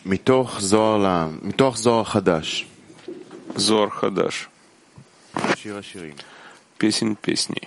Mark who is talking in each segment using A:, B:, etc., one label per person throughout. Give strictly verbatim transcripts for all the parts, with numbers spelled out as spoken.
A: מתוך זוהר חדש.
B: Зоар Хадаш. Песнь песней.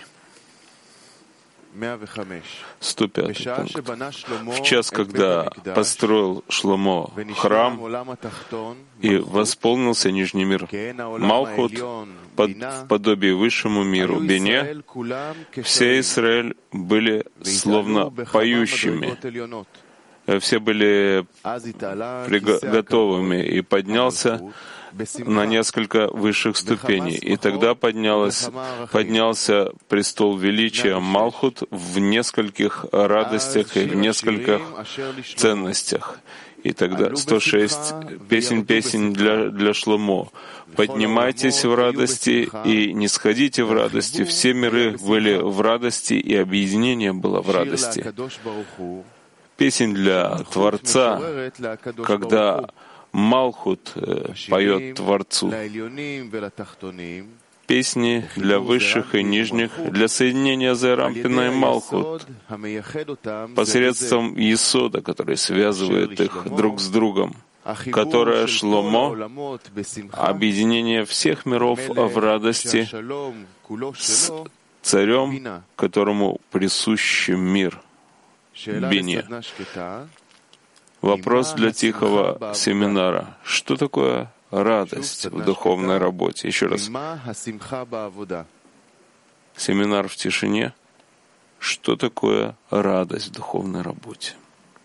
B: сто пятый пункт. В час, когда построил Шломо храм и восполнился нижний мир Малхут под, в подобии высшему миру Бине, все Израиль были словно поющими. Все были готовыми, и поднялся на несколько высших ступеней. И тогда поднялось, поднялся престол величия Малхут в нескольких радостях и в нескольких ценностях. И тогда сто шесть песен песен для, для Шломо. Поднимайтесь в радости и не сходите в радости. Все миры были в радости, и объединение было в радости. Песень для Творца, когда Малхут поет Творцу. Песни для высших и нижних, для соединения Зерампина и Малхут, посредством Есода, который связывает их друг с другом, которое Шломо, объединение всех миров в радости с царем, которому присущ мир, Бине. Вопрос для тихого семинара. Что такое радость в духовной работе? Еще раз. Семинар в тишине. Что такое радость в духовной работе?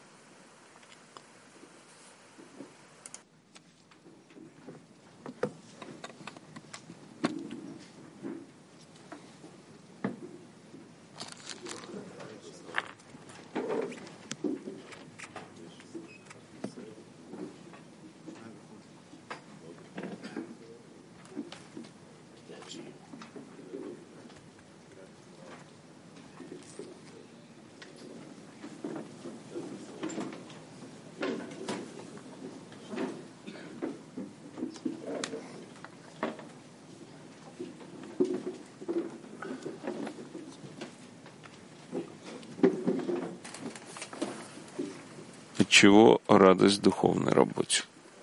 B: От чего радость в духовной работе?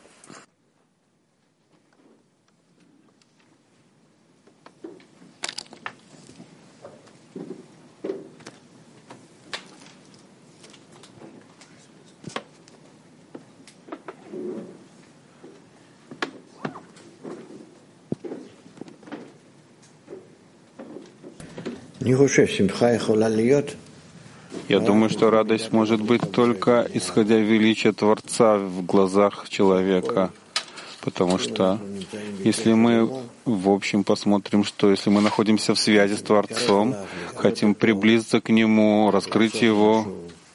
B: Я думаю, что радость может быть только исходя величия Творца в глазах человека, потому что если мы в общем посмотрим, что если мы находимся в связи с Творцом, хотим приблизиться к Нему, раскрыть Его,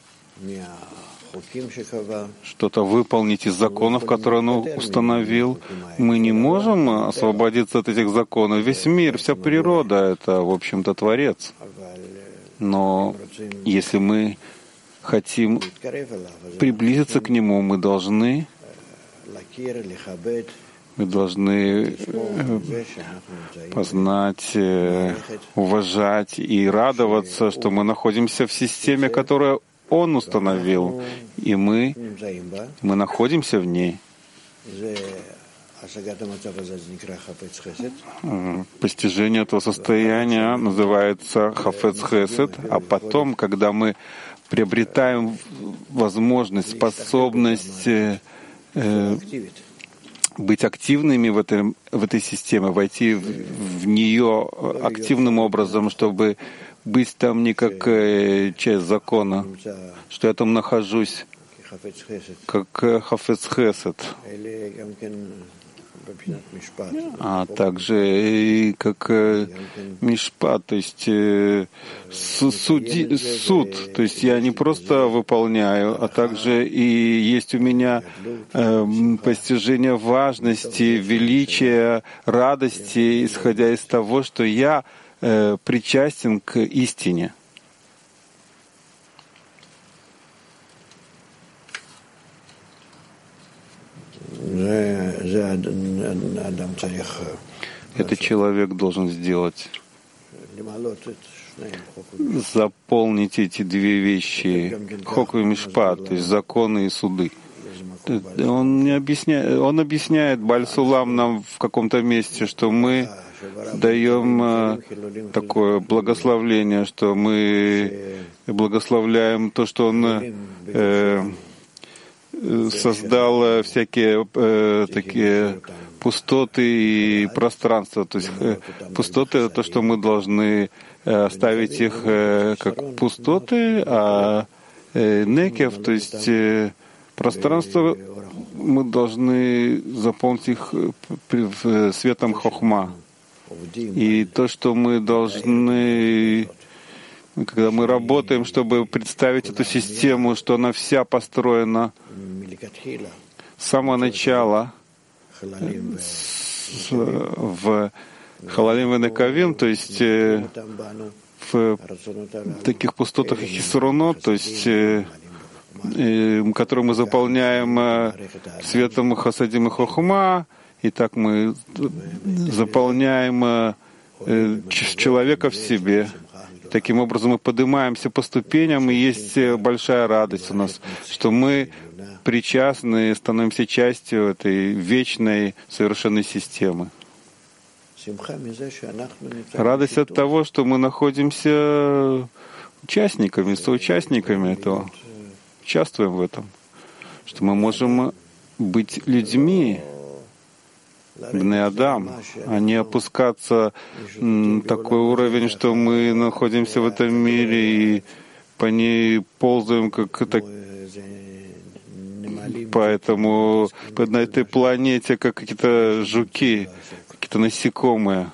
B: что-то выполнить из законов, которые Он установил, мы не можем освободиться от этих законов. Весь мир, вся природа — это, в общем-то, Творец. Но если мы хотим приблизиться к Нему, мы должны, мы должны познать, уважать и радоваться, что мы находимся в системе, которую Он установил, и мы, мы находимся в ней. Постижение этого состояния называется хафец хесед, а потом, когда мы приобретаем возможность, способность э, э, быть активными в этой, в этой системе, войти в, в нее активным образом, чтобы быть там не как э, часть закона, что я там нахожусь, как э, хафец хесед, а также и как э, мишпат, то есть э, суди, суд, то есть я не просто выполняю, а также и есть у меня э, постижение важности, величия, радости, исходя из того, что я э, причастен к истине. Это человек должен сделать. Заполнить эти две вещи, хок и мишпат, то есть законы и суды.
C: Он не объясняет, он объясняет Бааль Сулам нам в каком-то месте, что мы даем такое благословление, что мы благословляем то, что он э, создал всякие э, такие пустоты и пространства. То есть э, пустоты — это то, что мы должны оставить их э, как пустоты, а э, некев, то есть э, пространство, мы должны заполнить их светом хохма. И то, что мы должны, когда мы работаем, чтобы представить эту систему, что она вся построена с самого начала в Халалим Венекавим, то есть в таких пустотах и хисрунот, то есть которые мы заполняем светом Хасадим и Хохма, и так мы заполняем человека в себе. Таким образом мы поднимаемся по ступеням, и есть большая радость у нас, что мы причастны, становимся частью этой вечной совершенной системы. Радость от того, что мы находимся участниками, соучастниками этого, участвуем в этом, что мы можем быть людьми, Бней Адам, а не опускаться на такой уровень, что мы находимся в этом мире и по ней ползаем, как это, поэтому на этой планете, как какие-то жуки, какие-то насекомые,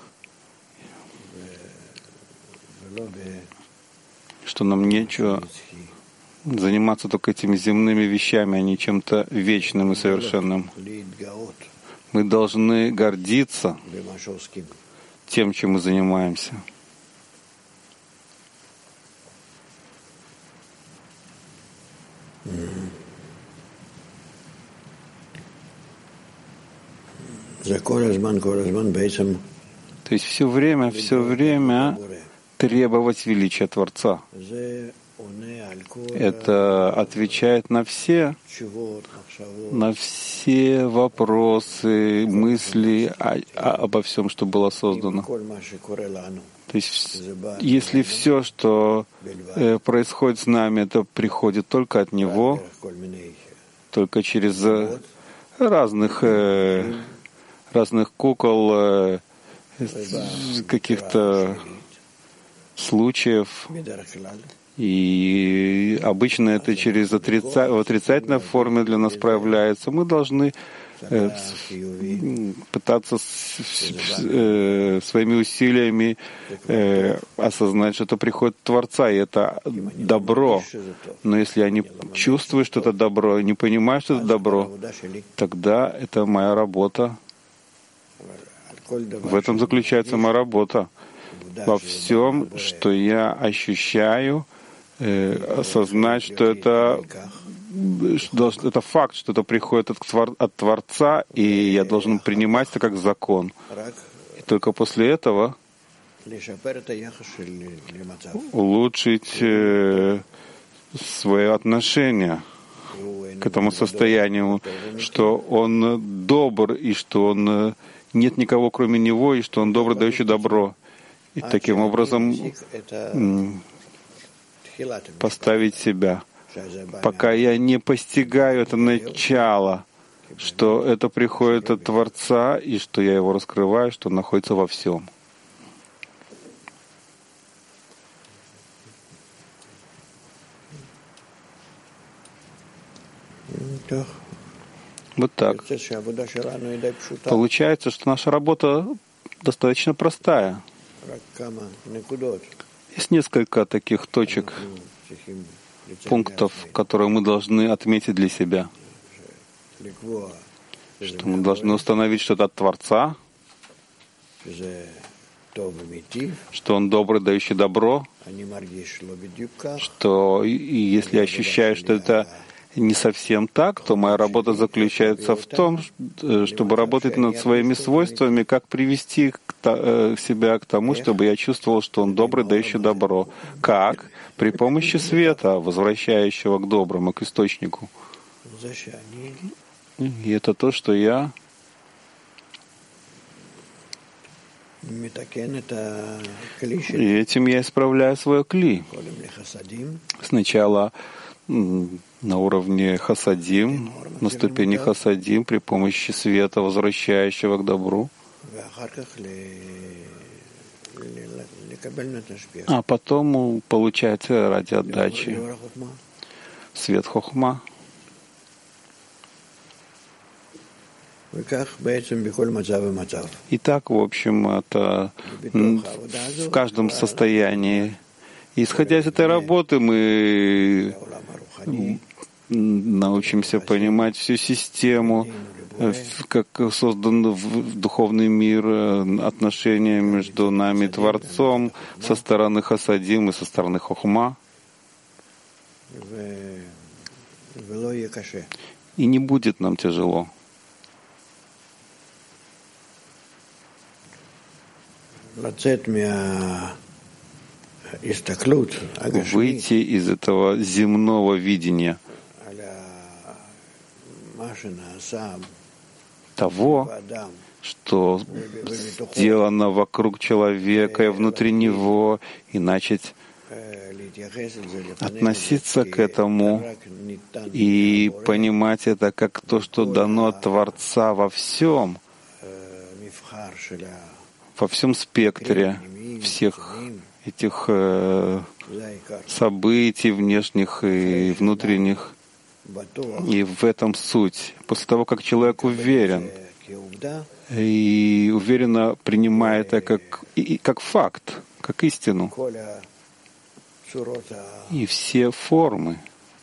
C: что нам нечего заниматься только этими земными вещами, а не чем-то вечным и совершенным. Мы должны гордиться тем, чем мы занимаемся. То есть все время, все время требовать величия Творца. Это отвечает на все, на все вопросы, мысли о, о, обо всем, что было создано. То есть, если все, что э, происходит с нами, это приходит только от Него, только через э, разных, э, разных кукол, э, каких-то случаев, и обычно это через отрица... в отрицательной форме для нас проявляется. Мы должны э, пытаться с... э, своими усилиями э, осознать, что это приходит от Творца, и это добро. Но если я не чувствую, что это добро, не понимаю, что это добро, тогда это моя работа. В этом заключается моя работа. Во всем, что я ощущаю, осознать, что это, что это факт, что это приходит от, от Творца, и я должен принимать это как закон. И только после этого улучшить э, свое отношение к этому состоянию, что он добр, и что он нет никого кроме него, и что он добр, дающий добро. И таким образом поставить себя, пока я не постигаю это начало, что это приходит от Творца, и что я его раскрываю, что он находится во всем. Вот так. Получается, что наша работа достаточно простая. Есть несколько таких точек, пунктов, которые мы должны отметить для себя. Что мы должны установить, что это от Творца, что Он добрый, дающий добро, что и если я ощущаю, что это не совсем так, то моя работа заключается в том, чтобы работать над своими свойствами, как привести себя к тому, чтобы я чувствовал, что Он добрый, дающий добро. Как? При помощи света, возвращающего к доброму, к источнику. И это то, что я и этим я исправляю свое кли. Сначала на уровне хасадим, на ступени хасадим при помощи света, возвращающего к добру, а потом получать ради отдачи свет хохма. И так, в общем, это в каждом состоянии. Исходя из этой работы, мы научимся понимать всю систему, как создан духовный мир, отношения между нами и Творцом со стороны хасадим и со стороны хохма. И не будет нам тяжело. Выйти из этого земного видения того, что сделано вокруг человека и внутри него, и начать относиться к этому и понимать это как то, что дано от Творца во всем, во всем спектре всех этих э, событий внешних и внутренних. И в этом суть. После того, как человек уверен и уверенно принимает это как, и, как факт, как истину, и все формы,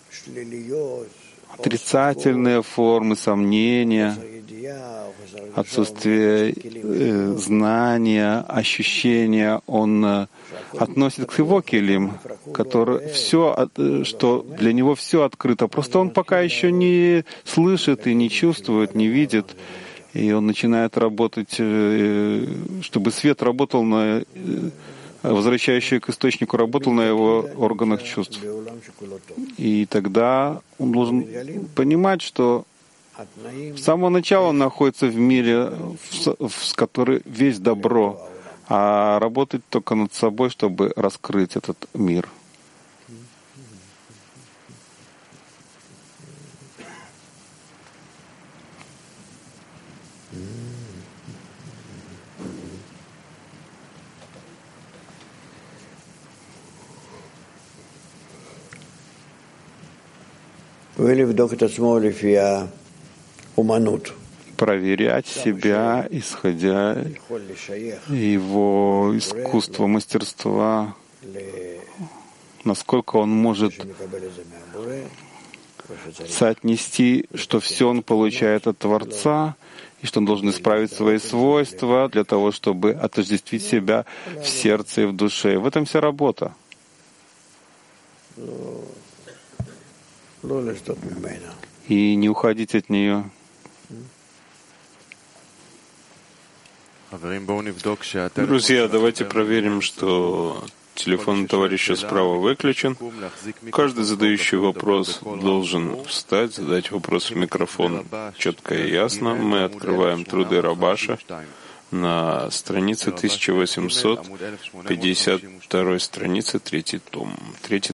C: отрицательные формы, сомнения, отсутствие э, знания, ощущения, он э, относит к его келим, который все, что для него все открыто. Просто он пока еще не слышит и не чувствует, не видит, и он начинает работать, э, чтобы свет работал на э, возвращающий к источнику, работал на его органах чувств. И тогда он должен понимать, что с самого начала он находится в мире, в, в который весь добро, а работать только над собой, чтобы раскрыть этот мир. Проверять себя, исходя его искусства, мастерства, насколько он может соотнести, что все он получает от Творца, и что он должен исправить свои свойства для того, чтобы отождествить себя в сердце и в душе. В этом вся работа. И не уходить от нее.
B: Друзья, давайте проверим, что телефон товарища справа выключен. Каждый задающий вопрос должен встать, задать вопрос в микрофон четко и ясно. Мы открываем труды Рабаша на странице тысяча восемьсот пятьдесят второй странице, третий том. Третий